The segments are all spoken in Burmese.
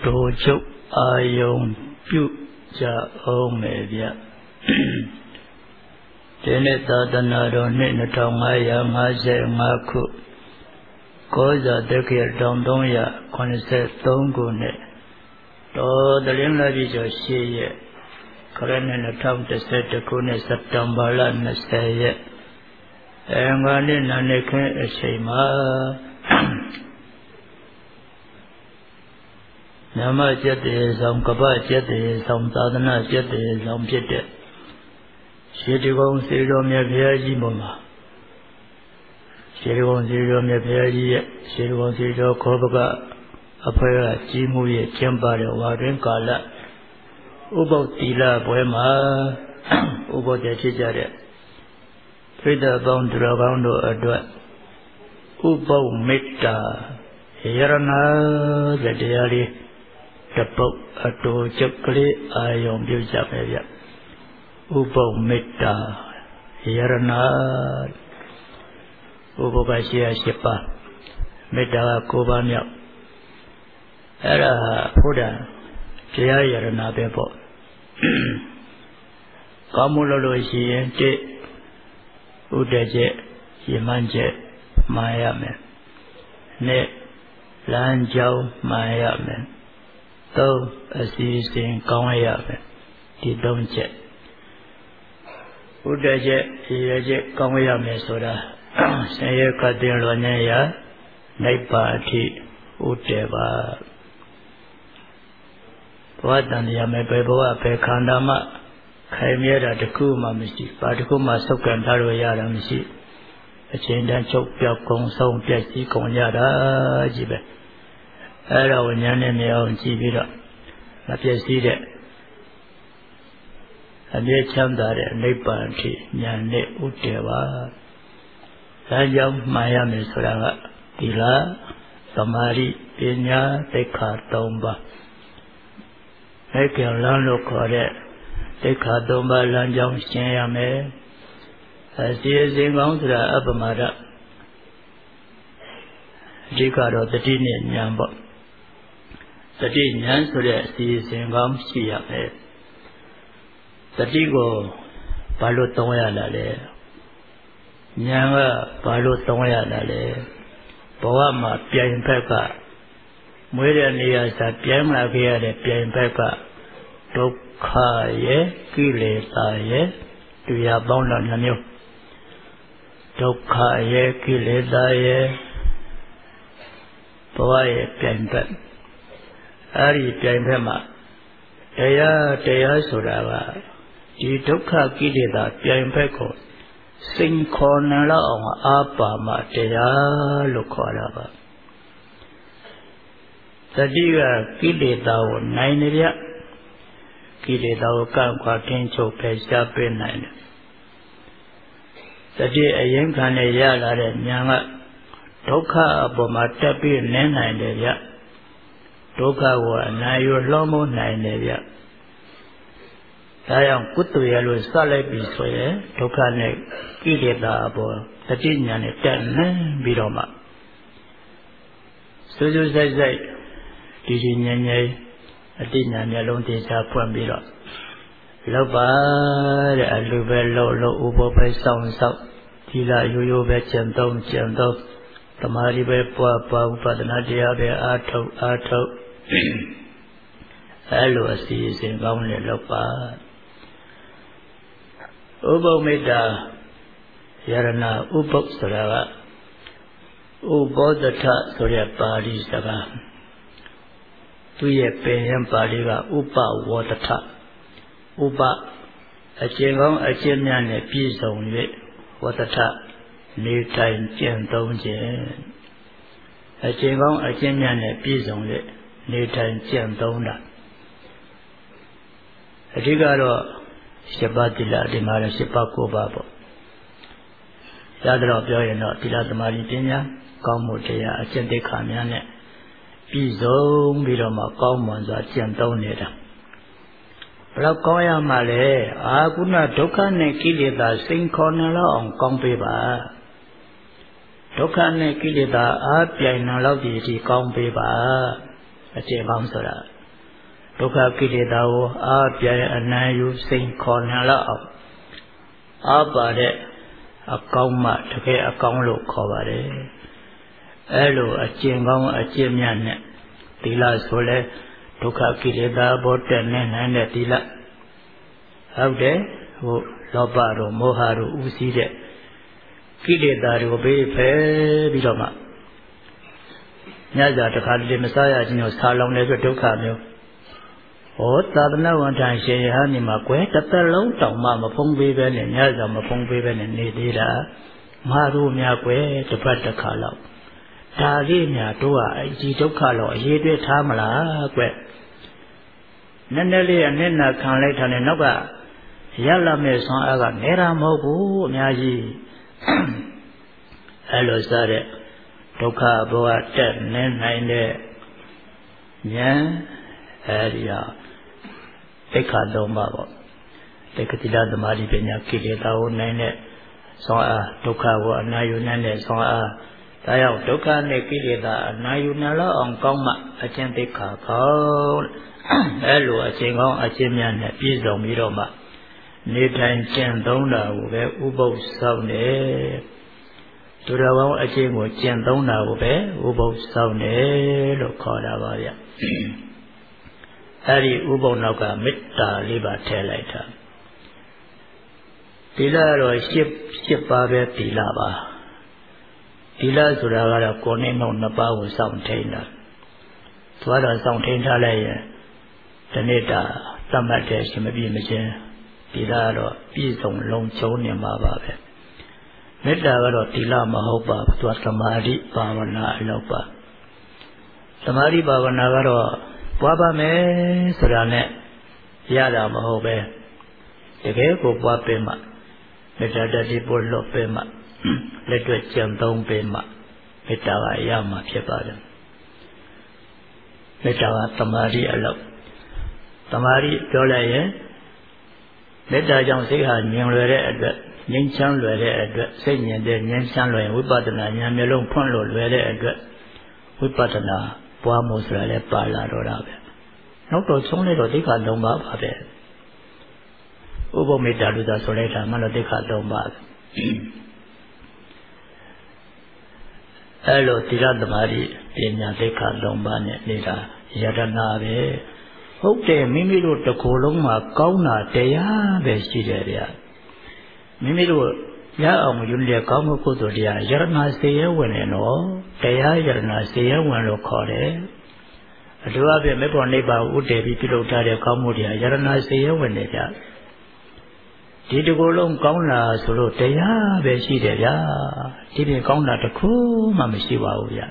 တော်ချုပ်အာယုံပြုကြအောင်မယ်ဗျဒီနေ့သာသနာတော်နှစ်2555ခုကောဇာတက္ကရာ1383ခုနှစ်တော်တလင်းလာပြီကျော်8ရက်ခရစ်နှစ်2011ခုနှစ်စက်တင်ဘာလ20ရက်အင်္ဂါနေ့နာနေခင်းအချိန်မှာနမကျက်တေဆောင်ကပ္ပကျက်တေဆောင်သာသနာကျက်တေဆောင်ဖြစ်တဲ့ရှေးတကုံစေတော်မြတ်ဘုရားကြီးပေါ်မှာရှေးတကုံစေတော်မြတ်ဘုရားကြီးရဲ့ရှေးတကုံစေတော်ခောပကအဖွဲကကြီးမှုရဲ့ကျင့်ပါတဲ့ဝါတွင်ကာလဥပုပ်တီလာပွဲမှာဥပုပ်တဲ့ဖြစ်ကြတဲ့ဖိဒပေါင်းသူတော်ကောင်းတို့အတွက်ဥပုပ်မေတ္တာယရဏတဲ့တရားလေးတပုတ်အတူကျုပ်ကလေးအာယုံပြုကြမယ်ဗျဥပုပ်မေတ္တာယရဏဥပုပ်ကရှိရ8ပါးမေတ္တာက9ပါးမြောက်အဲ့ဒါဘုရားတရားယရဏပဲပေါ့ကောင်းမှုလို့ရှိရင်တိဥဒ္ဒချက်ရမန်းချက်မှားရမယ်နဲ့လမ်းကြောင်းမှားရမယ်သုံးအစီအစဉ်ကောင်းရမယ်ဒီ3ချက်ဥဒ္ဒချက်ရချက်ကောင်းရမယ်ဆိုတာဆင်းရဲကတင်လွန်နေရနိဗ္ဗာန်အထိဥတည်ပါဘဝတန်ရမယ်ပဲဘဝပဲခန္ဓာမှခိုင်မြဲတာတခုမှမရှိဘာတခုမှဆုတ်ကန်ထားလို့ရတာမရှိအချိန်တန်းချုပ်ပြောက်ကုံဆုံးပြည့်စည်ကုန်ကြတာကြီးပဲအဲ့ဒါကိုဉာဏ်နဲ့မြင်အောင်ကြည့်ပြီးတော့မပြည့်စည်တဲ့အမြဲချမ်းသာတဲ့နိဗ္ဗာန်အထိဉာဏ်နဲ့ဥတည်ပါဒါကြောင့်မှားရမယ်ဆိုတာကသီလသမာဓိပညာသိက္ခာ3ပါးအဲ့ကလမ်းလို့ခေါ်တဲ့သိက္ခာ3ပါးလမ်းကြောင်းရှင်းရမယ်အစီအစဉ်ကောင်းဆိုတာအပမဒအဓိကတော့တတိနဲ့ဉာဏ်ပေါ့တတိဉာဏ်ဆိုတဲ့အစီအစဉ်ကောင်းရှိရမယ်တတိကိုဘာလို့သုံးရလာလဲဉာဏ်ကဘာလို့သုံးရလာလဲဘဝမှာပြိုင်ဘက်ကမွေးတဲ့နေရာစားပြိုင်လာခဲ့ရတဲ့ပြိုင်ဘက်ကဒုက္ခရဲ့ကိလေသာရဲ့တရားပေါင်းတော့နှမျိုးဒုက္ခရဲ့ကိလေသာရဲ့ဘဝရဲ့ပြိုင်ဘက်အဲ့ဒီပြိုင်ဘက်မှာတရားဆိုတာကဒီဒုက္ခကိလေသာပြိုင်ဘက်ကိုစိန်ခေါ်နေတော့အောင်အာပါမတရားလို့ခေါ်တာပါတတိကကိလေသာကိုနိုင်နေရကိလေသာကိုကန့်ကွာထင်းချုပ်ဖယ်ရှားပေးနိုင်တယ်တတိအရင်ခံနေရလာတဲ့ဉာဏ်ကဒုက္ခအပေါ်မှာတက်ပြီးနင်းနိုင်တယ်ဗျဒုက္ခကိုအနိုင်ယူလွှမ်းမိုးနိုင်တယ်ဗျဒါကြောင့်ကုသရလို့စလိုက်ပြီးဆိုရင်ဒုက္ခနဲ့ကိလေသာအပေါ်တတိဉာဏ်နဲ့တက်နှင်းပြီးတော့မှစိုးစိုးဆိုင်ဆိုင်ဒီငြိမ်ငြိမ်အတိညာမျက်လုံးတေချာဖွင့်ပြီးတော့လောက်ပါတဲ့အလူပဲလို့ဥပ္ပပဲစောင့်ဒီလာရိုးရိုးပဲကျင့်သုံးသမာဓိပဲပွားဥပဒနာတရားပဲအားထုတ်အဲလိုအစီအစဉ်ကောင်းနဲ့လောက်ပါဥပုပ်မေတ္တာယရဏဥပုပ်ဆိုတာကဥဘောဓထဆိုတဲ့ပါဠိစကားသူရဲ့ပင်ရန်ပါဠိကဥပဝေါဒထဥပအကျင့်ကောင်းအကျင့်များနဲ့ပြည့်စုံ၍ဝတ္ထနေထိုင်ကျင့်သုံးခြင်းအကျင့်ကောင်းအကျင့်များနဲ့ပြည့်စုံ၍နေထိုင်ကျင့်သုံးတာအဓိကတော့7ပါးသီလဒီမှာလည်း7ပါး9ပါးပေါ့ရတော့ပြောရင်တော့သီလသမာဓိပညာကောင်းမှုတရားအကျင့်သိက္ခာများနဲ့ပြည့်စုံပြီးတော့မှကောင်းမွန်စွာကျင့်သုံးနေတာဘယ်တော့ကောင်းရမှာလဲခုနဒုက္ခနဲ့ကိလေသာစိန်ခေါ်နေတော့အောင်ကောင်းပေးပါဒုက္ခနဲ့ကိလေသာအားပြိုင်နေတော့ဒီအထိကောင်းပေးပါအကျေကောင်းဆိုတာဒုက္ခကိလေသာကိုအားပြည့်အနံ့ယူစိန်ခေါ်နိုင်လောက်အောင်အားပါတဲ့အကောင်းမှတကယ်အကောင်းလို့ခေါ်ပါတယ်အဲလိုအကျင့်ကောင်းအကျင့်မြတ်နဲ့သီလဆိုလဲဒုက္ခကိလေသာဘောတက်နေနိုင်တဲ့သီလဟုတ်တယ်ဟိုလောဘတို့မောဟတို့ဥစည်းတဲ့ကိလေသာတွေကိုဘေးဖယ်ပြီးတော့မှညစာတစ်ခါတလေမစားရခြင်းကိုဆာလောင်တဲ့အတွက်ဒုက္ခမျိုးဟောသာသနာဝန်ထမ်းရှင်ရဟန်းဒီမှာကွယ်တစ်သက်လုံးတောင်မှမဖုံးပေးပဲနဲ့ညစာမဖုံးပေးပဲနဲ့နေသေးတာငါတို့များကွယ်တစ်ပတ်တစ်ခါလောက်ဒါလေးများတို့ကအကြီးဒုက္ခတော့အရေးတွေ့ထားမလားကွယ်နည်းနည်းလေးအနစ်နာခံလိုက်တာနဲ့နောက်ကရလာမဲ့ဆွမ်းအားကနေတာမဟုတ်ဘူးအများကြီးအဲလိုစားတဲ့ဒုက္ခဘဝတက်နေနိုင်တဲ့ဉာဏ်အဲဒီဟာသိက္ခာ၃ပါးပေါ့သိက္ခာတိလသမာဓိပညာကိလေသာကိုနိုင်တဲ့ဆွမ်းအားဒုက္ခကိုအနာယူနိုင်တဲ့ဆွမ်းအားဒါကြောင့်ဒုက္ခနဲ့ကိလေသာအနာယူနိုင်လောက်အောင်ကောင်းမှအကျင့်သိက္ခာကောင်းအဲလိုအကျင့်ကောင်းအကျင့်များနဲ့ပြည့်စုံပြီးတော့မှနေထိုင်ကျင့်သုံးတာကိုပဲဥပုသ်ဆောင်တယ်သူတော်ကောင်းအကျင့်ကိုကျင့်သုံးတာကိုပဲဥပုသ်ဆောင်တယ်လို့ခေါ်တာပါဗျအဲဒီဥပုသ်နောက်ကမေတ္တာလေးပါထည့်လိုက်တာသီလတော့၈ပါးပဲသီလပါသီလဆိုတာကတော့ကိုယ်နဲ့နှုတ်နှစ်ပါးကိုစောင့်ထိန်တာသွားတော့စောင့်ထိန်ထားလိုက်ရင်ဒီနေ့တာသတ်မှတ်တဲ့ရှင်မပြည့်မချင်းသီလကတော့ပြည့်စုံလုံးချုံနေမှာပါပဲမေတ္တာကတော့သီလမဟုတ်ပါဘူးသူကသမာဓိဘာဝနာအလုပ်ပါသမာဓိဘာဝနာကတော့ပွားပါမယ်ဆိုတာနဲ့ရတာမဟုတ်ပဲတကယ်ကိုပွားပေးမှမေတ္တာတတိပို့လွတ်ပေးမှလက်တွေ့ကြံသုံးပေးမှမေတ္တာကရမှာဖြစ်ပါတယ်မေတ္တာကသမာဓိအလုပ်သမာဓိပြောလိုက်ရင်မေတ္တာကြောင့်စိတ်ဟာငြိမ်လွယ်တဲ့အတွက်ငြိမ်းချမ်းလွယ်တဲ့အတွက်စိတ်ငြိမ်တဲ့ငြိမ်းချမ်းလွယ်ရင်ဝိပဿနာဉာဏ်မျိုးလုံးဖွင့်လို့လွယ်တဲ့အတွက်ဝိပဿနာပွားမှုဆိုတာလည်းပါလာတော့တာပဲနောက်တော့ဆုံးလိုက်တော့သိက္ခာ၃ပါးပါပဲဥပ္ပမေတ္တာလို့သာဆိုလိုက်တာမှတော့သိက္ခာ၃ပါးအဲလိုသီလသမာဓိပညာသိက္ခာ၃ပါးနဲ့နေတာယတနာပဲဟုတ်တယ်မိမိတို့တစ်ခုလုံးမှာကောင်းတာတရားပဲရှိတယ်ဗျာမိမိတို့ရအောင်ယူတဲ့ကောင်းမှုကုသိုလ်တရားယရနာစေရဝင်နေတော့တရားယရနာစေရဝင်လို့ခေါ်တယ်အထူးအဖြင့်မေဖို့နိဗ္ဗာန်ဥတည်ပြီးပြုလုပ်ထားတဲ့ကောင်းမှုတရားယရနာစေရဝင်နေကြဒီတစ်ခုလုံးကောင်းတာဆိုလို့တရားပဲရှိတယ်ဗျာဒီပြင်ကောင်းတာတစ်ခုမှမရှိပါဘူးဗျာ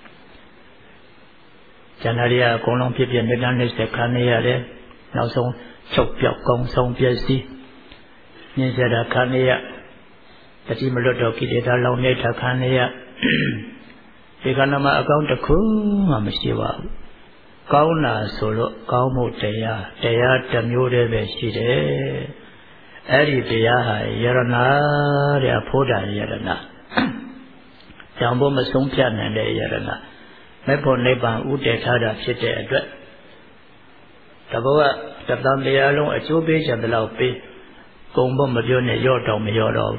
ကျန်တာတွေကအကုန်လုံးဖြစ်ဖြစ်မေတ္တာနဲ့ဆက်ခံနေရတယ်နောက်ဆုံးချုပ်ပြောက်ကောင်းဆုံးပျက်စီးညင်စရာခံနေရတတိမလွတ်တော့ကိလေသာလောင်နေတာခံနေရဒီကနေ့မှာအကောင်းတစ်ခုမှမရှိပါဘူးကောင်းတာဆိုလို့ကောင်းမှုတရားတစ်မျိုးတည်းပဲရှိတယ်အဲ့ဒီတရားဟာယရနာတဲ့အဖို့တာယရနာကြောင့်ဘုမဆုံးဖြတ်နိုင်တဲ့ယရနာမေဖို့နိဗ္ဗာန်ဥတည်ထားတာဖြစ်တဲ့အတွက်တဘောကတန်တရားလုံးအကျိုးပေးခြင်းတလောက်ပေးကုံဖို့မပြောနဲ့ရော့တော့မရော့တော့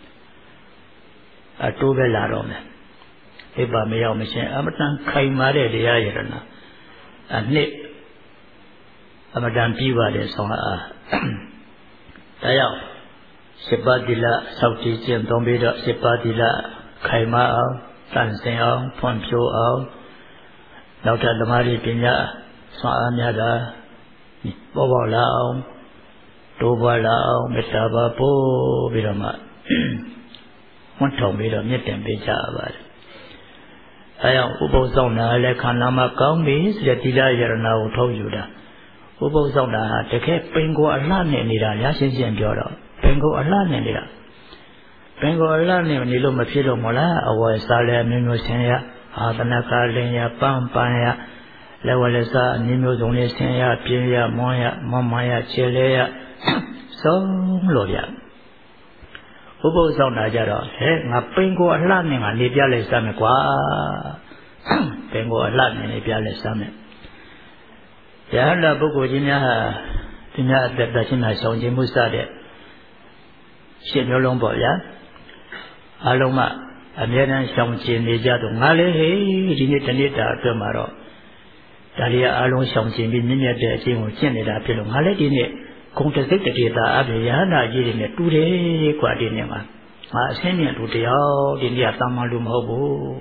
အတိုးပဲလာတော့မယ်နိဗ္ဗာန်မရောက်မချင်းအမတန်ခိုင်မာတဲ့တရားယရနာအနှစ်အမတန်ပြီးပါတယ်ဆောင်းအားဒါကြောင့်စေပါတိလစောက်တည်ခြင်းသုံးပြီးတော့စေပါတိလခိုင်မာအောင်တန်ဆင်အောင်ဖွံ့ဖြိုးအောင်နောက်ထပ်သမာဓိပညာဆွမ်းအားများတာပေါ်ပေါ်လာအောင်တိုးပွားလာအောင်မေတ္တာပါပို့ပြီးတော့မှဝန်ထုံပြီးတော့မြင့်တင်ပေးကြရပါတယ်အဲကြောင့်ဥပုသ်ဆောင်တာလည်းခန္ဓာမှာကောင်းပြီဆိုတဲ့သီလယရနာကိုထုတ်ယူတာဥပုသ်ဆောင်တာဟာတကယ်ပင်ကိုအလှနဲ့နေတာရရှင်းရှင်းပြောတော့ပင်ကိုအလှနဲ့နေတာပင်ကိုအလှနဲ့နေလို့မဖြစ်တော့မလားအဝယ်စားလည်းမျိုးမျိုးဆင်းရအာသနာကလင်းရပန်းပန်းရလက်ဝဲလက်စားအမျိုးမျိုးစုံလေးဆင်းရပြင်းရမွန်းရမွန်းမရခြေလဲရဆုံးလို့ရဥပုသ်ဆောင်တာကြတော့ဟဲ့ငါပင်ကိုအလှနဲ့ငါနေပြလိုက်စမ်းမယ်ကွာပင်ကိုအလှနဲ့နေပြလိုက်စမ်းမယ်တ Yahanda buku jinya jinya ada cina song jimu sade. Siap nyolong boleh. Aloma amiran song jini jatuh ngale hei ini tadi dah kemaro. Dari alung song jini ni ada jimu jini dah pelong ngale ini konteksnya kita ada Yahanda jadi ni tu deh kuat ini mah. Seni tu dia ini atas malu mahu.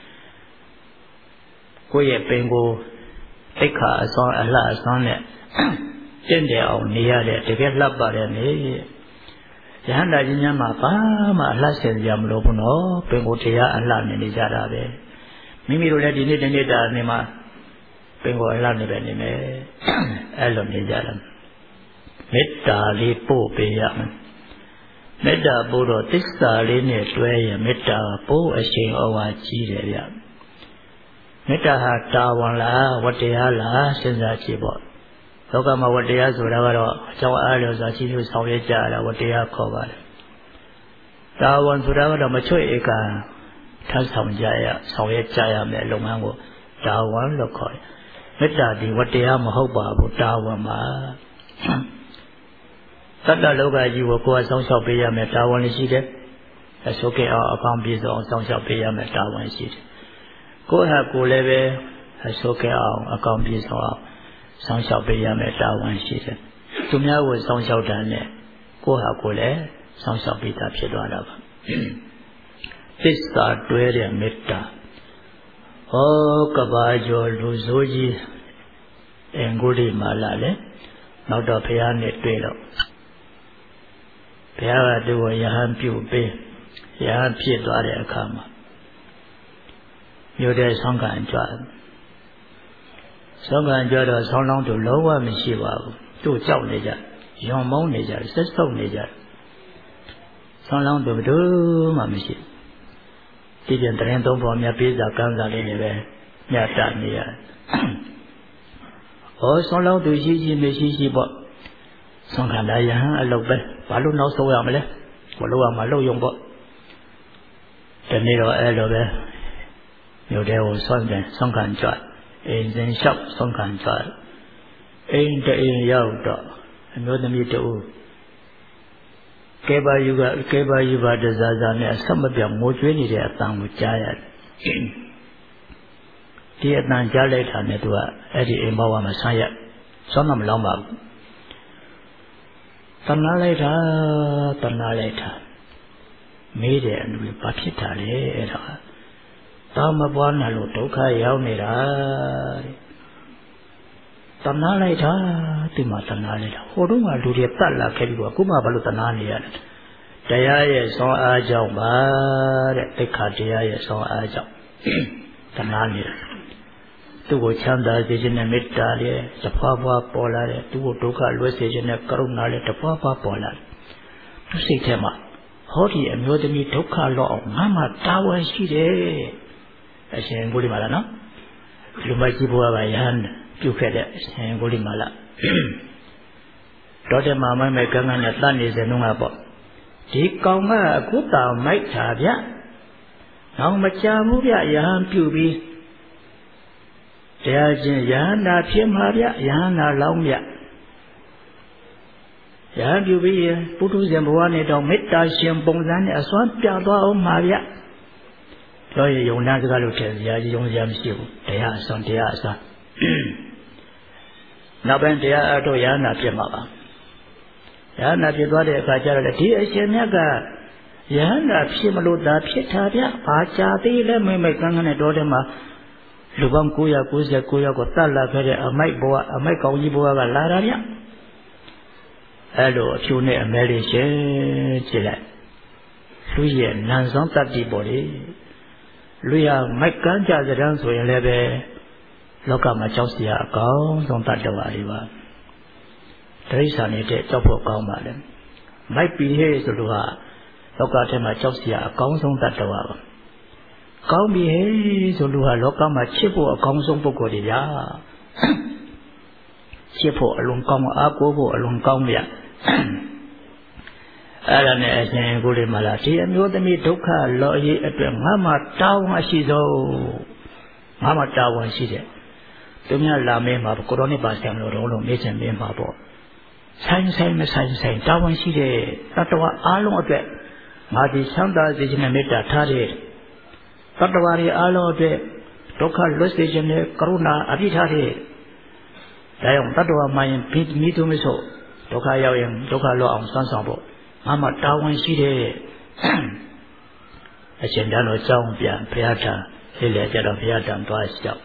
Koye pengu Eka asal Allah asal ni, cendera orang ni ada, dekat lapar ni. Jangan dah jenis apa, Allah senjam lopuno, pengu dia Allah ni cara be. Mimi rola di ni dah ni mah, pengu Allah ni be ni me, Allah ni cara. Metta lipo beyak, metta bodoh tisah ni tuai, metta po asyik awak ciri dia. Metta tawan lah, wadiah lah, sensasi bot. Kalau kamu wadiah sudah kalau jawab ada sensasi tu sampai jalan wadiah kau ber. Tawan sudah kalau macam ikan, tak sampai jaya melongan go. Tawan lokal. Metta di wadiah mahu babu tawan mah. Tanda lokai jiwa kuat sampai jaya tawan ni sih deh. Esok akan bisa sampai jaya tawan sih. Ko ha ko le be so ke aw akaung pi so aw saung xiao pai ya me ta wan shi de tu mya wo saung xiao dan ne ko ha ko le saung xiao pai ta phit twa da ba tissa twe de metta ka ba jo lu so ji Angudi ma la le nauk to phaya ne twe lo phaya ka tu ko yahan pyu pe yahan phit twa de akha ma有点伤感觉，伤感觉的伤浪都老外没习惯，都叫那家，羊毛那家，石头那家，伤浪都嘛没习。这边等人东方面比较刚才的那边，面站那样，伤浪都习没习不，伤感来呀，老呗，把路闹收样没嘞，我路嘛路用不，等那个老呗。有的我算的伤感觉，人少伤感觉，人的人要的，没有那么多。给把一个的啥呢？什么表我觉得的当我家呀，第一当家来谈的多，而且把我们商业，上那么老嘛，当哪来谈，没人会把皮他嘞，他。当么不那路都开要你啦，当哪来着？对嘛当哪来着？我都嘛路里打了开过，古嘛把路当哪里啊？这也上阿角嘛的，这看这也上阿角，当哪里？都我强大这些人没打的，这爸爸包来的，都看罗这些人搞哪里？这爸爸包来，都谁天嘛？好的，没有的你都看了，妈妈打我去的。Asyik guli malah no, lumba cipuah bayan, juga ada asyik guli malah. Doa mama mereka nganya tani senung apa? Di kau ngah aku tahu mai cahaya, nang macam mulia yang piubi, dia jen yang na piam haria, yang na laum ya, yang piubi putus yang bawa ni dong metta siang pongsan aswan piawah haria. 所以用那这个路程也用这么修，这样上，那边这样都也那边嘛吧，也那边多的大家了，第二些那个也那偏嘛路的偏差的，把家的了没刚刚那多的嘛，路旁古呀个大了开的，买高一波个拉拉的，路就那买的些起来，所以南上大地波的。lui mai kan cha sedang so yang lebe loka ma chau sia kaung song tat dawa ri ba dai sa ni de chau pho kaung ba le mai pi he so lu ha loka the ma chau sia kaung song tat dawa ba kaung pi he so lu ha loka ma chit pho kaung song pukko ri ya chit pho alung kaung a ko pho alung kaung ya အဲ့ဒါနဲ့အရှင်ကိုလေးမလားဒီအမျိုးသမီးဒုက္ခလောရေးအတွက်ငါမှတာဝန်ရှိဆုံးငါမှတာဝန်ရှိတယ်သူများလာမဲမှာကိုရိုနီပါဆံလို့မေးချင်မေးမှာပေါ့ဆိုင်တာဝန်ရှိတဲ့တတ္တဝါအားလုံးအတွက်ငါဒီချမ်းသာစေခြင်းနဲ့မေတ္တာထားတဲ့တတ္တဝါတွေအားလုံးအတွက်ဒုက္ခလွတ်စေခြင်းနဲ့ကရုဏာအပြည့်ထားတဲ့ဒါကြောင့်တတ္တဝါမှရင်မိသူမဆိုဒုက္ခရောက်ရင်ဒုက္ခလွတ်အောင်စွမ်းဆောင်ဖို့ငါမှတာဝန်ရှိတဲ့အရှင်တန်တော်ကြောင်းပြန်ဘုရားထံလေလေကြတော့ဘုရားထံသွားလျှောက်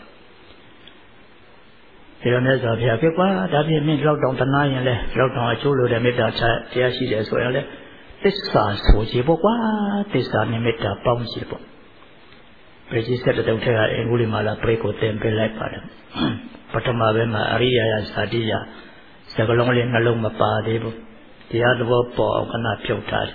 ဒီလိုနဲ့ဆိုဘုရားဖြစ်ကွာဒါဖြင့်မင်းလောက်တောင်တနာရင်လဲလောက်တောင်အကျိုးလိုတဲ့မေတ္တာတရားရှိတယ်ဆိုရင်လဲသစ္စာဆိုကြပေါ့ကွာသစ္စာနဲ့မေတ္တာပေါင်းကြပေါ့ပရိစ္ဆေတတုံထက်ကအင်္ဂုလိမာလာပရိကိုတင်ပေးလိုက်ပါတယ်ပထမဘက်မှာအရိယာယဇာတိယစကလုံးလေးနှလုံးမပါသေးဘူးတရားသဘောပေါ်အောင်ခဏဖြုတ်ထားတယ်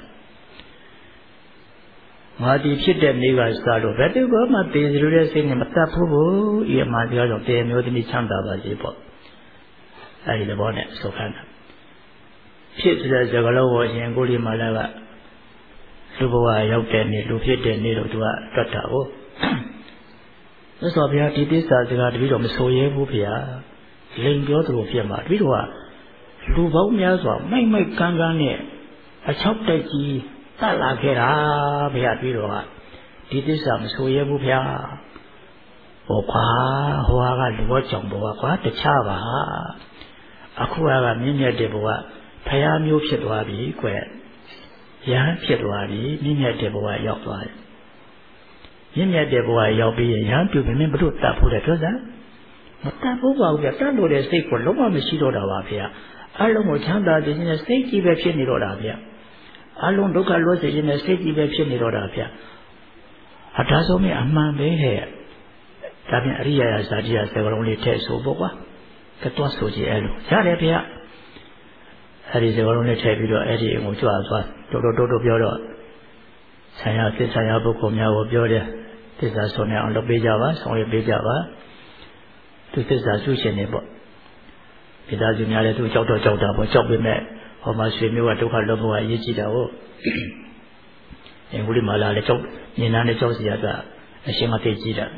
ငါဒီဖြစ်တဲ့နေ့ကစလို့ဘယ်သူမှတည်ရတဲ့စိတ်နဲ့မတတ်ဘူးဤအမှန်တရားကြောင့်တေမျိုးသမီးချမ်းသာပါစေပေါ့အဲဒီသဘောနဲ့ဆိုခိုင်းတာဖြစ်တဲ့စကလုံးကိုအရှင်ကိုလိမာလာကလူဘဝရောက်တဲ့နေ့လူဖြစ်တဲ့နေ့လို့သူကတွတ်တာဟုတ်သစ္စာဘုရားဒီသစ္စာစကားတပည့်တော်မဆိုရဲဘူးဗျာလိန်ပြောသလိုဖြစ်မှာတပည့်တော်ကလူပေါင်းများစွာမိုက်ကန်းနဲ့အချောက်တိုက်ကြီးတတ်လာခဲ့တာဘုရားတပည့်တော်ကဒီသစ္စာမဆိုရဲဘူးဗျာဟောပါဟောကလူဘောကြောင့်ဘောကွာတခြားပါအခုကမြင့်မြတ်တဲ့ဘဝဖရာမျိုးဖြစ်သွားပြီကွယ်ရဟန်းဖြစ်သွားပြီမြင့်မြတ်တဲ့ဘဝရောက်သွားတယ်မြင့်မြတ်တဲ့ဘဝရောက်ပြီးရဟန်းပြုပြီးမင်းဘုလို့တတ်ဖို့တဲ့ပြောစမ်းမတတ်ဖို့ပါဘူးဗျတတ်လို့တဲ့စိတ်ကိုလုံးဝမရှိတော့တာပါဗျအလုံးကိုချမ်းသာခြင်းနဲ့စိတ်ကြီးပဲဖြစ်နေတော့တာဗျအလုံးဒုက္ခလွတ်စေခြင်းနဲ့စိတ်ကြီးပဲဖြစ်နေတော့တာဗျအတားဆုံးမအမှန်ပဲဟဲ့ဒါပြန်အရိယာယဇာတိယစေကလုံးလေးထည့်ဆိုပေါ့ကွာကတော့ဆိုကြည့်အဲ့လိုရတယ်ဗျအဲ့ဒီစေကလုံးလေးထည့်ပြီးတော့အဲ့ဒီအကိုကြွားသွားတိုးပြောတော့ဆံရသစ္စာရပုဂ္ဂိုလ်များကိုပြောတယ်သစ္စာဆုံးနေအောင်လုပ်ပေးကြပါဆောင်ရွက်ပေးကြပါသူသစ္စာစုရှင်နေပေါ့ပိသားစုများလည်းသူကြောက်တာပေါ့ကြောက်ပေမဲ့ဟောမှာရွှေမျိုးကဒုက္ခလောဘကအရေးကြီးတာဟုတ်အင်္ဂုလိမာလာလည်းကြောက်ညင်နာနဲ့ကြောက်စီရတာအရှင်မသိကြည့်တာ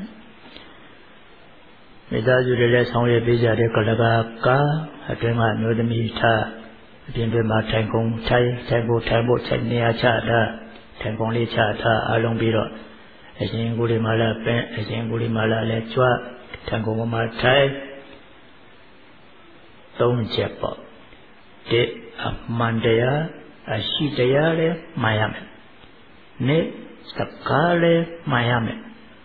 ပိသားစုတွေလည်းဆောင်ရွက်ပေးကြတယ်ကလကာအတွင်းကမျိုးသမီးထားအပြင်တွင်မှာထိုင်ကုန်ထိုင်ဖို့ချိန်နေရာချတာထိုင်ကုန်လေးချထားအလုံးပြီးတော့အရှင်ကိုလိမာလာပင်အရှင်ကိုလိမာလာလည်းကြွထိုင်ကုန်မှာထိုင်3ချက်ပေါ့အမှန်တရားအရှိတရားလည်းမှန်ရမယ်နေ့စကားလည်းမှန်ရမယ်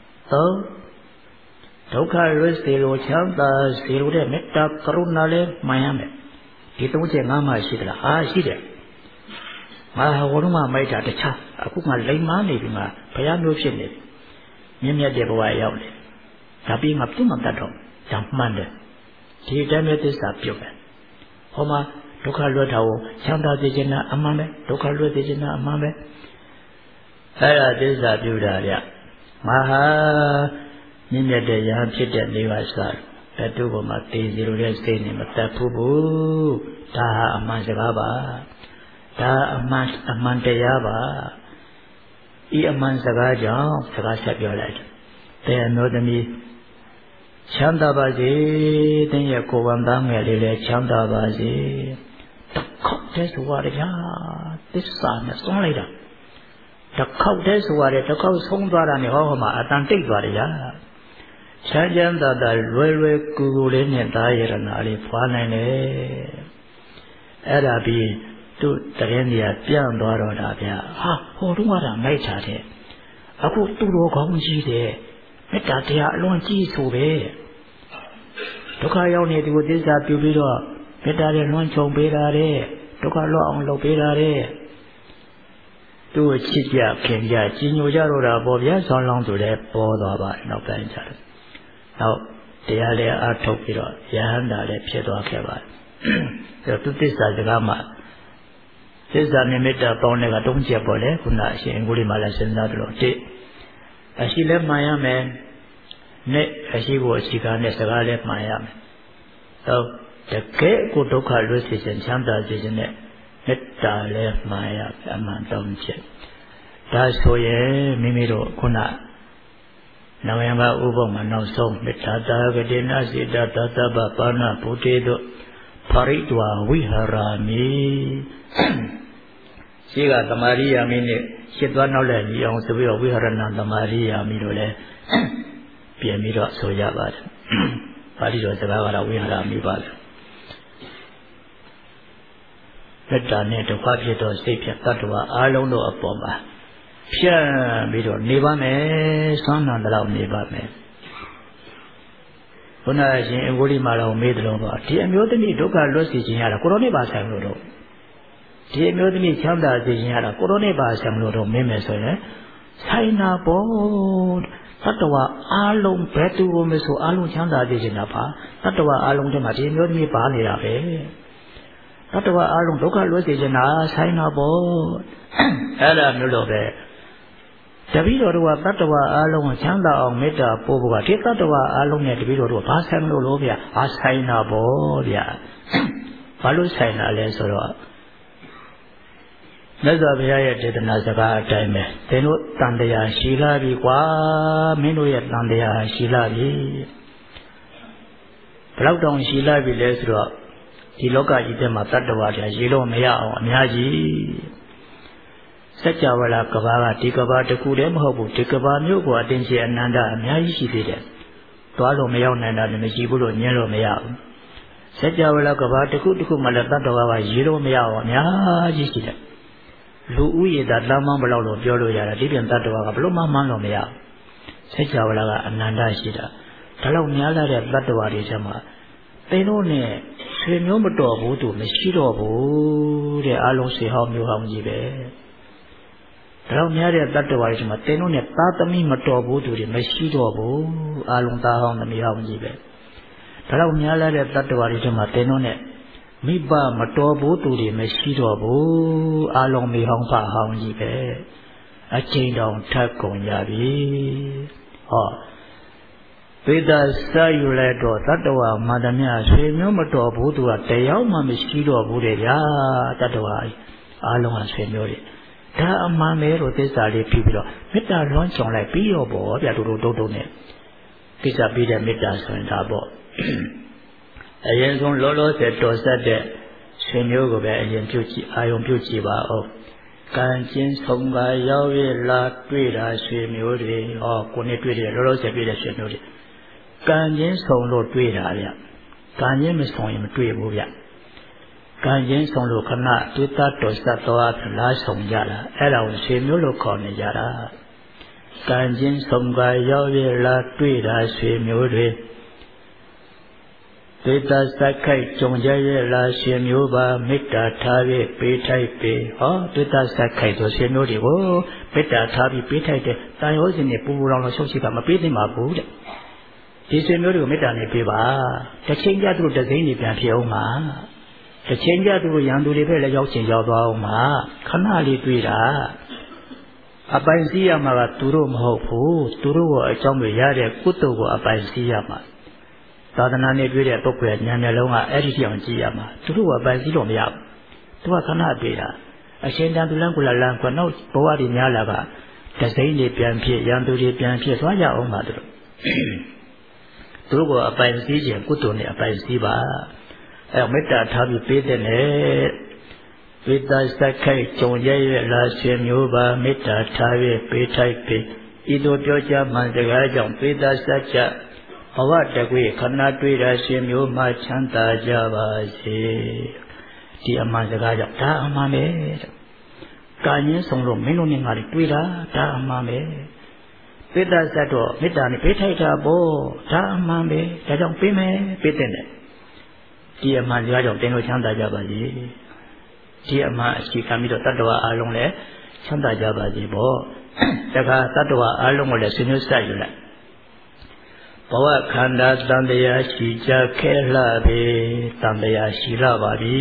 ဒုက္ခလွတ်စေလိုချမ်းသာစေလိုတဲ့မေတ္တာကရုဏာလည်းမှန်ရမယ်ဒီ3ချက်ငါမှရှိသလားရှိတယ်ငါဟောတော့မှမိုက်တာတခြားအခုမှလိမ်မာနေပြီငါဘုရားမျိုးဖြစ်နေမြင့်မြတ်တဲ့ဘဝရောက်နေဒါပြီးမှပြတ်မှတတ်တော့ဒါမှန်တယ်ဒီတည်းမဲ့သစ္စာပြုတ်တယ်ဟောမှာဒုက္ခလွတ်တာကိုချမ်းသာစေခြင်းနဲ့အမှန်ပဲဒုက္ခလွတ်စေခြင်းနဲ့အမှန်ပဲအဲ့ဒါသစ္စာပြုတာဗျငါဟာမြင့်မြတ်တဲ့ယဟန်ဖြစ်တဲ့နေပါစားတတုပေါ်မှာတည်စီလိုတဲ့စိတ်နဲ့မတတ်ဘူးဒါဟာအမှန်စကားပါဒါအမှန်တရားပါဤအမှန်စကားကြောင့်စကားဆက်ပြောလိုက်တယ်အမျိုးသမီးချမ်းသာပါစေတဲ့ရဲ့ကိုယ်ဝန်သားငယ်လေးလည်းချမ်းသာပါစေတစ်ခေါက်တည်းဆိုရတယ်ဗျာသစ္စာနဲ့ဆုံးလိုက်တာတစ်ခေါက်တည်းဆိုရတယ်တစ်ခေါက်ဆုံးသွားတာနဲ့ဟောမှာအတန်တိတ်သွားတယ်ဗျာချမ်းသာလွယ်ကူလေးနဲ့သားရတနာလေးဖွာနိုင်တယ်အဲ့ဒါပြီးသူ့တရင်ကြီးပြန့်သွားတော့တာဗျာဟာဟိုတုန်းကမိုက်ချတဲ့အခုသူ့တော်ကောင်းကြီးတဲ့မေတ္တာတရားအလွန်ကြီးဆိုပဲဒုက္ခရောက်နေသူကိုသစ္စာပြုပြီးတော့မေတ္တာနဲ့လွှမ်းခြုံပေးတာတဲ့ဒုက္ခလွတ်အောင်လုပ်ပေးတာတဲ့သူ့ကိုချစ်ကြခင်ကြကြီးညိုကြတော့တာပေါ့ဗျာဆောင်းလောင်းသူလည်းပေါ်သွားပါတယ်နောက်ပိုင်းကျတော့နောက်တရားလည်းအားထုတ်ပြီးတော့ယဟန္တာလည်းဖြစ်သွားခဲ့ပါတယ်သူသစ္စာစကားမှာသစ္စာနိမိတ်တာပေါင်းတဲ့က3ချက်ပေါ့လေခုနအရှင်အင်္ဂုလိမာလာစဉ်းစားတယ်လို့အရှိလည်းမှန်ရမယ်နဲ့အရှိကိုအရှိကားနဲ့စကားလည်းမှန်ရမယ်တကယ်ကိုဒုက္ခလွတ်စေခြင်းချမ်းသာစေခြင်းနဲ့မေတ္တာလည်းမှန်ရအမှန်3ချက်ဒါဆိုရင်မိမိတို့ခုန Navanga Ubama now song Metata Gadina Sita Tataba Pana Potato Paritwa Viharami Siga Tamaria Mini Shitwa Nole Young Seville Viharana Tamaria Mirole Piamira Soyabat Parito Savara Viharami Bad Metane to Papito Sapia Tatua Alono Apoma Pia Miro Nibame Son and Lao Nibame Una in Woody Malo Medlova Tia Mutiny Doka Lucy Giana Coroneba Samuro Tia Mutiny Chanda Giana Coroneba Samuro Memeso Saina Board Tatawa Alum Petu Meso Alum Chanda Diginapa Tatawa Alum de Mati Mutiny Panira Tatawa Alum Doka Lucy Gina Saina Board Ella Mulove Davido Tatawa Along Chanda on Meta Pobuga, Tatawa Along at Vido, Pasam Lovia, Asaina Bodia, Palusaina Lesoro. Nazavia did Nazaga time, Tenu Tandea Shilavi, Qua, Minuya Tandea Shilavi. Proudon Shilavi Lesro, Tiloka Itema Tatawa, Jilo Mea or Miyaji. Sachavala Kavara, Tikava, the Kudem Hobu, Tikava, Nuko, Atensi, and Nanda, Miyashi did it. Tualo Mayon and the Jibulo, Nero Mayao. Sachavala Kava, the Kutuku Malatava, Zero Mayao, Miyashi did it. Louis, that Lama Balo, Jolo Yara, didn't Tatawa, Bloma Mano Maya. Sachavala, Ananda Shida. Talo Miala, Latava, Sama. Penone, Swinomoto, Butu, Meshiro, the Alon Siham, you have Jibe. Ramia Tatawai Mateno, Tatami Matobu to the Meshidobu, Alunta on the Miyajibe. Ramia Tatawai Mateno, Miba Matobu to the Meshidobu, Along Mihongpa Hangibe, a chain down Takon Yabi. Oh, Veda Sayuleto, Tatawa, Madamia, Swim Matobu to a Tayama Meshidobu, Tatawai, Along and Senori. Ta Mame Rotesali people, Meta launch on like Pio Bo, Yadudone. Pisa Bida Meta Santabo. A young Lolo said to Sade, Senyogo, and Pucci, Ion Pucci, of Kanchin Songa Yawi La Twida, Swimuri, or Conetri, Lolo said Bida Senori. Kanchin Songo Twida, Kanyan is on him Twibuya. Kanyan Songo Kana, Tuta Tosatoa, Last Song Yara, Ella Simulo Cornejara. Kanyan Songa Yawi La Twida, Swimuri. Tuta Sakai, Jonjaya La Simuba, Mita Tavi, Pitai, oh, Tuta Sakai, to Simuri, oh, Mita Tavi, Pitai, I was in the pool on the Sosikama, Pitima Bood. This Simuri Mitani Piva, the Chinga to the Zini Pioma. The Chinga to Yandu Villa Yosin Yama, Kanali Twida. Abansiyama Turum Hopu, Turu, a Chombe Yare, Kutugo, Abansiyama. Sadanani Villa Pocket, Yanalonga, Edition Giama, Turu, Abansiyam Yap. To a Canabida. A Shendan to Langula Lanka, no Poadi Yalaga. The Zini Piampi, Yandu Piampi, Waya O Madro. Tugo Abansiyam, Kutuni, Abansiba. Meta Tabi Pitene with the Sakai, Jonjay, last year, Nuba, Meta Tavi, Pitai, Ido Georgia, Manzagajan, Pita Sacha, Awatagui, Kanatri, Rashim, Yuma, Chanta, Java, Tia Manzagaja, Tamame, Kanyan, Songro, Minuning, Twida, Tamame, Pita Sato, Mitani, Pitai, Bo, Tamame, Tajong Pime, Pitene. Dear man, you don't know Chanda Jabaji. Dear man, she came to Tatawa Alone, Chanda Jabaji Bo. Taka Tatawa Alone, the senior side. Power Kanda Tandaya Shija Kelabe, Tandaya Shilabadi.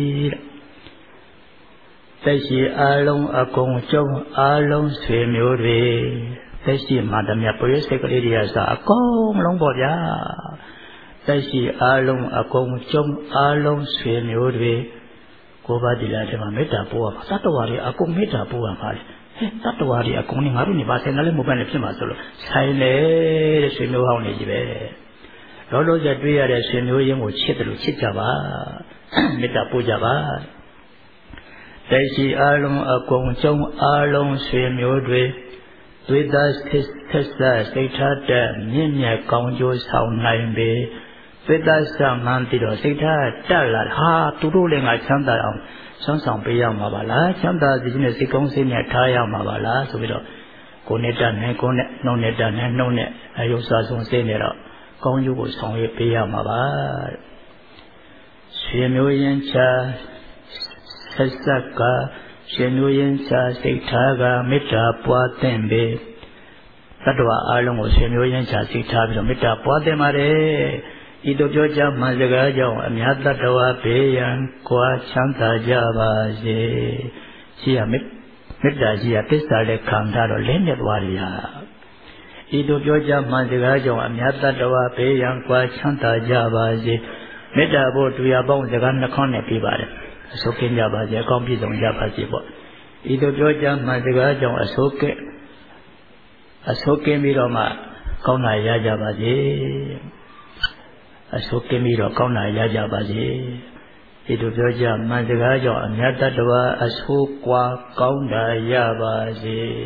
Tashi Along Akong Chong Along Swimuri. Tashi Madame Police Secretary as a Kong Longboya. Tashi Along Akong Chong Along Swimuri. Koba Dilatama Meta Poa, Satawari Akong Meta Poa, Tatuari a Kuni Haruni Basenale Muban Solo. Silent Simo Honey. Lolo Jadria Simo Chitru Chitava Mita Pujava. They see Alon a Gongchong Alon Swim with us Testa Sata Minya Gongjo Sound Nine Bay. With us some Mantido Sata Tala Ha to ruling at Santa. Some Pia Mabala, Santa business Consin Taya Mabala, so we don't go net and no net and no net. I use us on Senera. Gong you was on Pia Mabal. Shenuyan Cha Sasaka, Shenuyan Cha Sitaga, Mita Puatembe. Tatwa Along was Shenuyan Cha Sitaga, Mita Puatemare. Ito Georgia Mazagajo, and Yata Tawa Payan, Qua Chanta Java, Sia Mita Sia Pista de Cantaro Lended Waria. Ito Georgia Mazagajo, and Yata Tawa Payan, Qua Chanta Java, Meta Boat we are bound the Gana Connect Pibare, so King Java, the compete on Java Sibo. Ito Georgia Mazagajo, a soke Miroma, Kona Yajava. Asokemiro Kona Yajabaji. It was Georgia Mazagajo and Yatadwa Asukwa Kaunda Yabaji.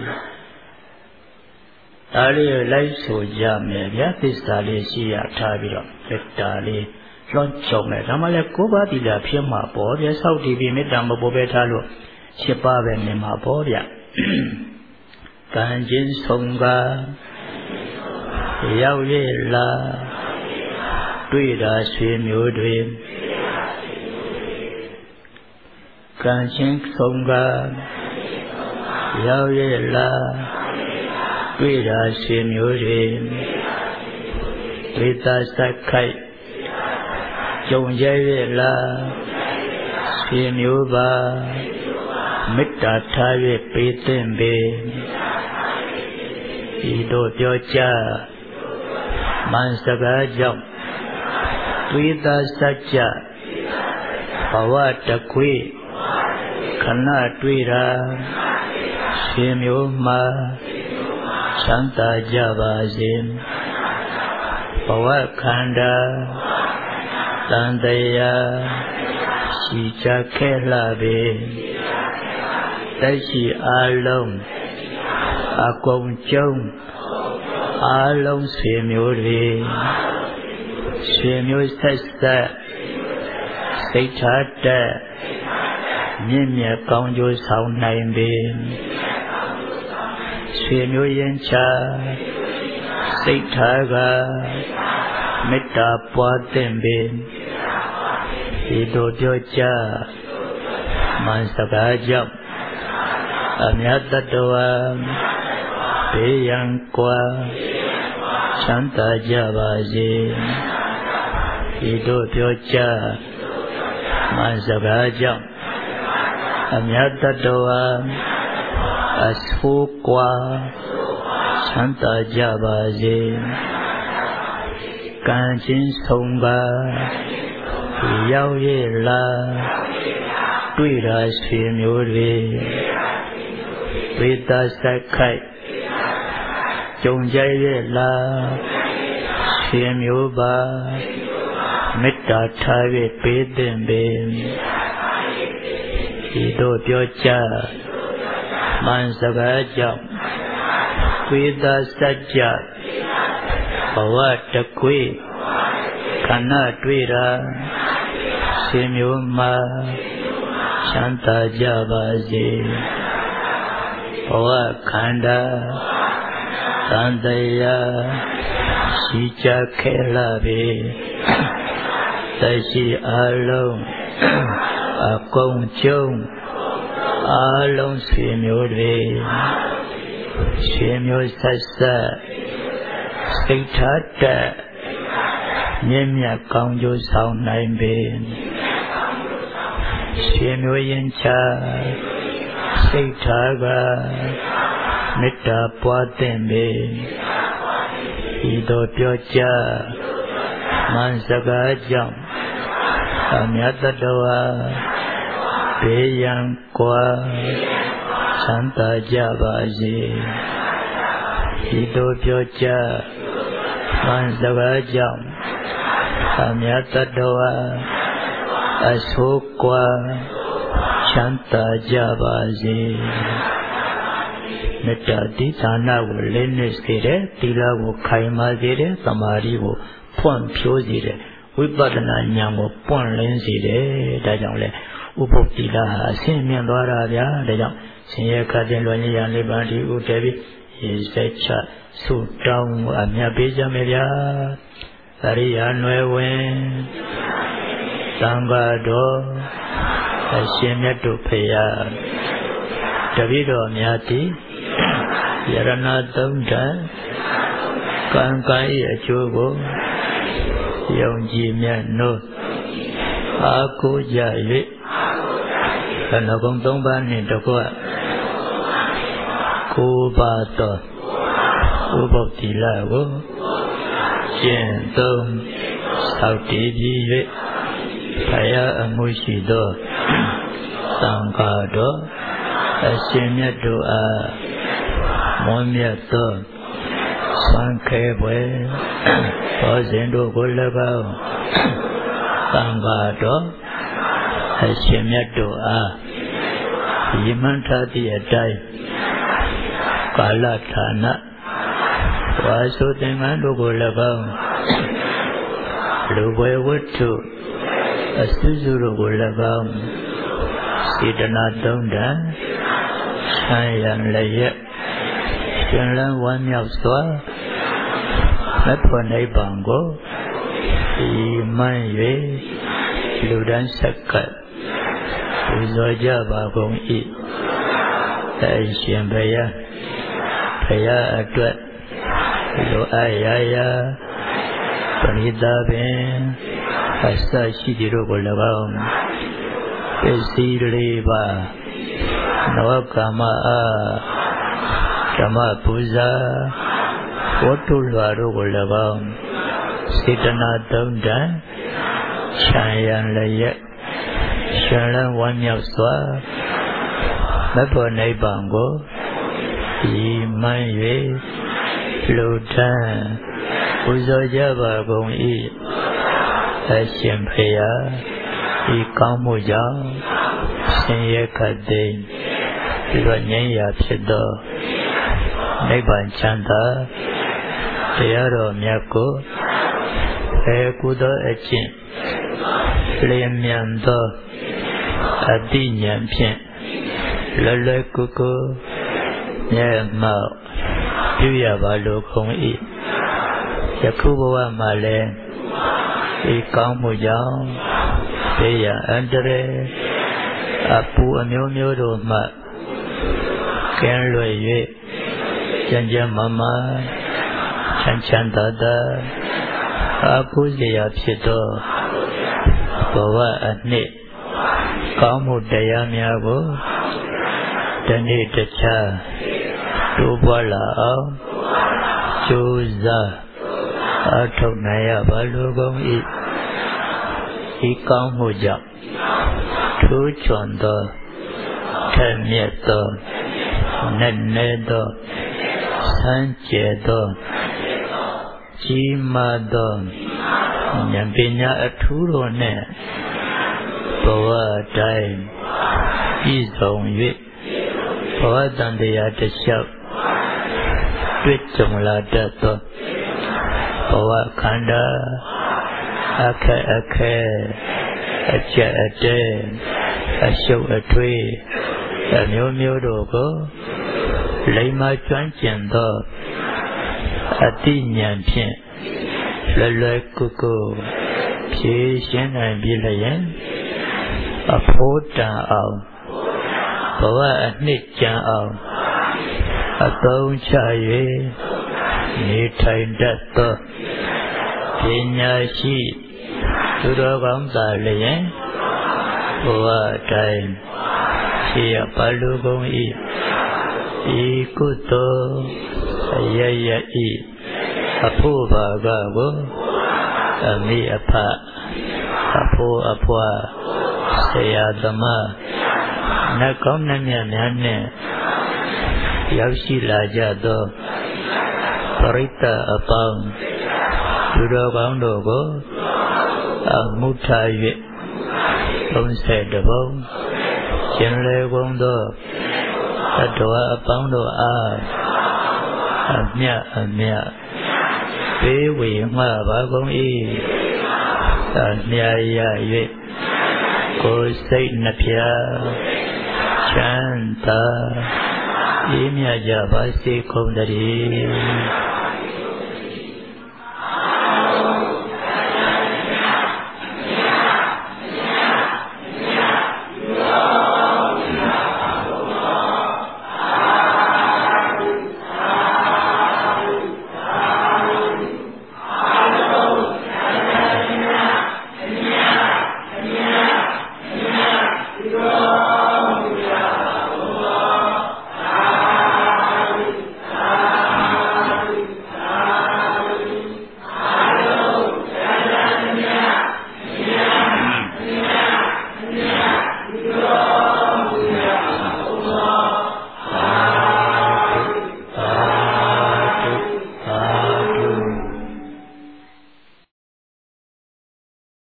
Ali Laiso Jame, Yapistali Sia Tabiro, Letali, Lonchome, Ramale Kuba Dila Pima Boria, Saudi Bimidam Bobetalo, Shipa Venema Boria. Kanjin Songa Yawela. Duida Swim Dream Kanching Songa Yawela Duida Swim Dream Duida Sakai Jonjayela Swim Yuba Mita Tavi Pitembe Ido Piocha Mansaga Jump Twita Sacha Pawata Kwi Kana Twira Shimyuma Santa Javazim Pawakanda Tandaya Shicha Kelabe Tashi Along Akong Chong Along Shimyuri Shemyo Testa Sata Mimia Gongjo Sound Nine Beam Shemyo Yancha Sataga Mita Puatembe Ido Joja Mansagajam Amyata Doa Peyang Kwa Santa Javaji Ido Piocha Mazagajam Amyata Doa Asukwa Santa Javaji Kanjin Songa Yawela Duida Swim Yuri Duida Sakai Jonjayela Swim Yuba Mita Tavi Pitembe Ido Piocha Mansagajam Duida Saja Pawata Kwi Kana Twira Simyuma Shanta Javaji Pawakanda Tandaya Shicha Kelabe Tashi Along Akong Chong Along Simyuri Simyo Sasa Sitata Nyemya Gongjo Sound Nine Beam Simyo Yancha Sitaga Mita Puatembe Ido Piocha Mansagajam Amyata Doa Peyang Kwa Santa Jabasi Ito Pyocha Mansagajam Amyatadawa Asokwa Santa Jabasi Metta Tisana will learn Sire, Tila will Kaima Zire, Samari will Pon Pio Zire, Wipadana Yango Pon Lensire, Dajangle, Upopila, Simian Doravia, Dajam, Senior Cadenonia Libandi Utevi, is Secha, so down Amia Beja Media, Aria Nueven, Tangado, Ashemiato Paya, Davido Miati. Yarana Tamda Kankai Achogo Yongji Miano Aku Jai Kanakong Tongban Nintokwa Kubato Uboptilago Jentong Sauti Jive Kaya Amushido Tangkado Asimya Doa Monyato Sankebwe Ozindo Gulabao Tangado Asimyadoa Yimantati Adai Kalatana Waso Tengando Gulabao Luwe Wutu Asuzuru Gulabao Sidana Donda Sayan Layet Jangan wanyap sua, lepas banggo, iman ye, ludan sekat, uzaja bagong I, Aisyah Baya aduat, lo ayaya, penita ben, asa sidiru golabang, pesiriba, nawakama Kama Puja Wotulwaro Golabam Sitana Donda Chayan Layet Shalan Wanyap Swa Mapo Naibango Imanwe Lutan Puja Java Gong I Ashempaya Ikamuja Senyekade Lwanyaya Pido Nibbana Chanda Tayaro Myako Ekudo Echin Lemyando Adinyan Pien Lele Kuku Nyamao Yuyabalo Kong I Yakubawa Male Ikamujao Teya Andre Apu Amyomyodo Ma Kenlwe Yue Janjan Mama Chanchan Dada Apu Zaya Pito Bawa Ane Kamu Daya Miyago Dani Dacha Tubala Chuza Atok Naya Balugong I Kamu Jak Tu Chondo Temyeto Nenedo Sanchedo Chimado Nyampinya Aturo Ne Bawa Dai Izong Yue Bawa Dandaya Deshap Twitchong La Dato Bawa Kanda Ake Ache Ate Ashok Atwe Amyo Dogo Leima Chuan Chendo Ati Nyan Pien Lele Kuku Pie Shen and Bilayan Apo Dan Ao Bawa Anit Jan Ao Atong Chaye Ni Tai Dato Pinya Shi Tudogam Dalayan Bawa Tai Sia Palugong Ikuto Ayaya Apu Bagago Ami Apa Apu Apua Sayadama Nakom Nanya Nane ရောက်ရှိလာကြသောပရိသတ်အပေါင်းသူတော်ကောင်းတို့ကိုအမှုထား၍30 ဘုံရှင်လေကုန်သောသတ္တဝါအပေါင်းတို့အားအမြတ်ပေးဝေငှပါကုန်၏အမြတ်ရ၍ကိုယ်စိတ်နှပြချမ်းသာအေးမြကြပါစေကုန်သတည်း